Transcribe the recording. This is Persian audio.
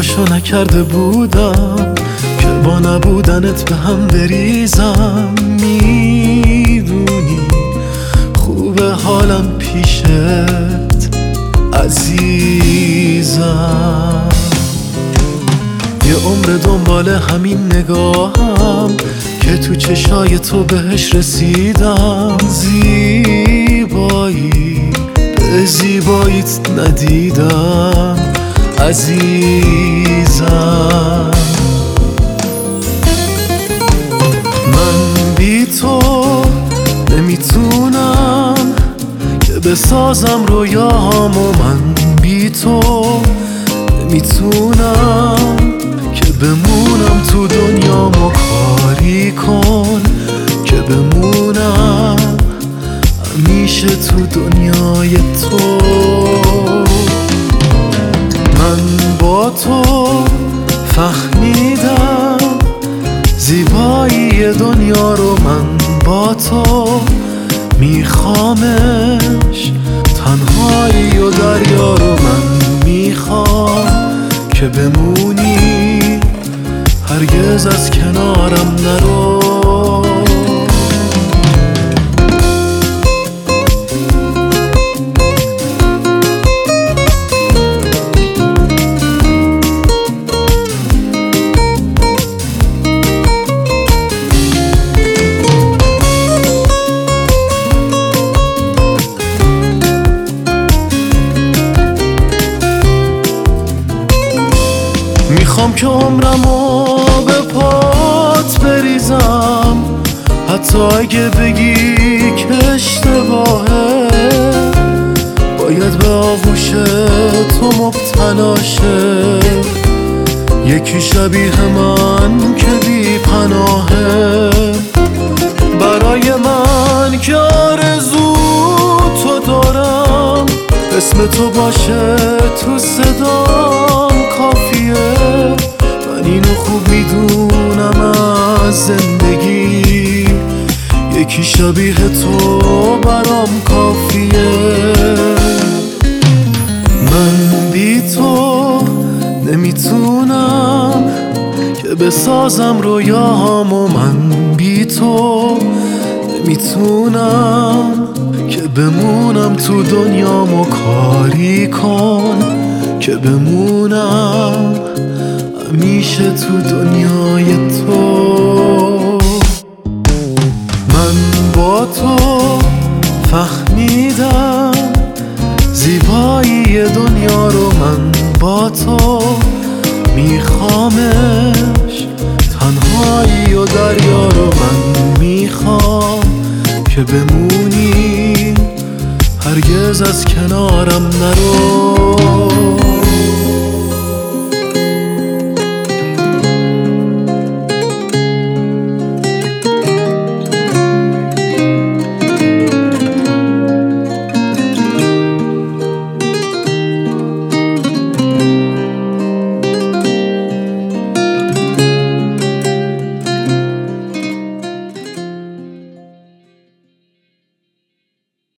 فکراشو نکرده بودم که با نبودنت به هم بریزم. میدونی خوبه حالم پیشت عزیزم. یه عمر دنبال همین نگاهم که تو چشای تو بهش رسیدم. زیبایی به زیباییت ندیدم عزیزم. من بی تو نمیتونم که بسازم رویامو. من بی تو نمیتونم که بمونم تو دنیامو. کاری کن که بمونم همیشه تو دنیای تو. من با تو فهمیدم زیبایی دنیا رو. من با تو میخوامش تنهایی و دریا رو. من میخوام که بمونی هرگز از کنارم نرو. میخوام که عمرمو به پات بریزم، حتی اگه بگی که اشتباهه. باید به آغوش تو مبتلا شه یکی شبیه من که بی پناهه. برای من که آرزو تو دارم، اسم تو باشه تو صدام کافیه. من اینو خوب میدونم از زندگی، یکی شبیه تو برام کافیه. من بی تو نمیتونم که بسازم رویاهامو. من بی تو نمیتونم که بمونم تو دنیامو. کاری کن که بمونم همیشه تو دنیای تو. من با تو فهمیدم زیبایی دنیا رو. من با تو میخوامش تنهایی و دریا رو. من میخوام که بمونی هرگز از کنارم نرو.